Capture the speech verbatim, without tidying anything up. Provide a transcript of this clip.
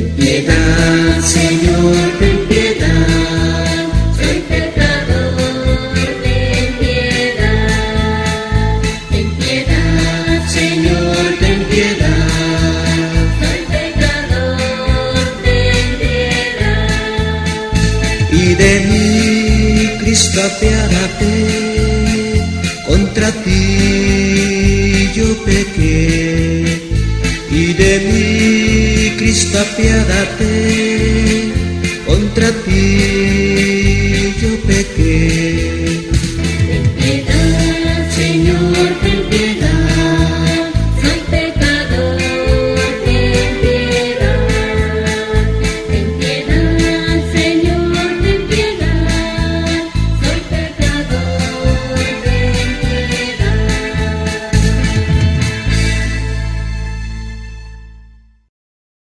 piedad, Señor, ten piedad, soy pecador, ten piedad, ten piedad, Señor, ten piedad, soy pecador, ten piedad. Y de mí, Cristo, apiádate, contra ti yo pequé. Y de mí, Cristo, apiádate, contra ti yo pequé.